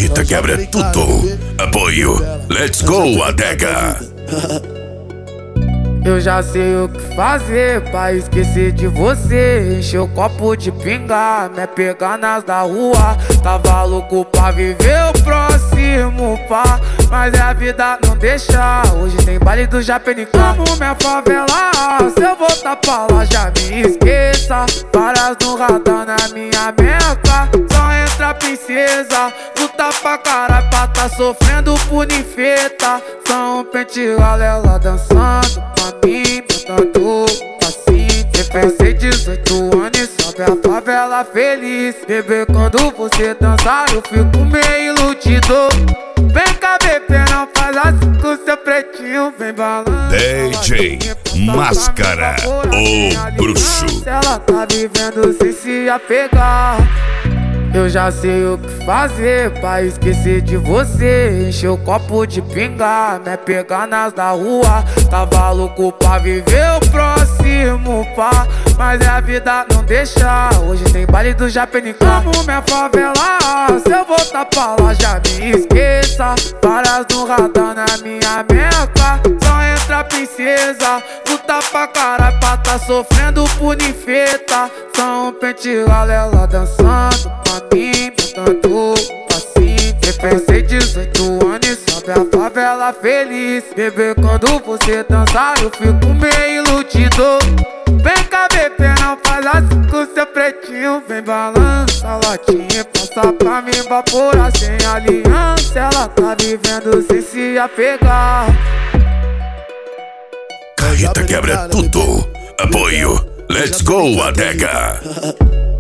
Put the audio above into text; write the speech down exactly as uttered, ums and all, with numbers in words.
Carreta quebra tudo. Apoio. Let's go, Adega. Eu já sei o que fazer pra esquecer de você. Encher o copo de pinga, me pegar nas da rua. Tava louco pra viver o próximo pá, mas é a vida não deixa. Hoje tem baile do Japenicão. Amo minha favela, se eu voltar pra lá já me esqueça. Várias no radar na minha meca, só entra princesa. Luta pra caralho pra tá sofrendo por ninfeta. São um pente galela dançando pra mim, botando assim. Pensei dezoito anos e sobe a favela feliz. Bebê, quando você dançar eu fico meio iludido. Vem cá, bebê, não faz assim com seu pretinho, vem balando. D J Máscara, o bruxo. Ela tá vivendo sem se apegar. Eu já sei o que fazer pra esquecer de você. Encher o copo de pinga, me pegar nas da rua. Tava louco pra viver o próximo pá, mas é a vida não deixa. Hoje tem baile do Japenicão. Amo minha favela, se eu voltar pra lá já me esqueça. Várias no radar na minha meca, só entra princesa. Luta pra caralho pra tá sofrendo por ninfeta. São um pente galela dançando pra mim, botando assim. Pensei dezoito anos e sobe a favela feliz. Bebê, quando você dançar eu fico meio iludido. Vem cá, bebê, não faz assim com seu pretinho. Vem balança a latinha, passa pra me evaporar sem aliança. Ela tá vivendo sem se apegar. Carreta quebra tudo. Apoio. Let's go, Adega.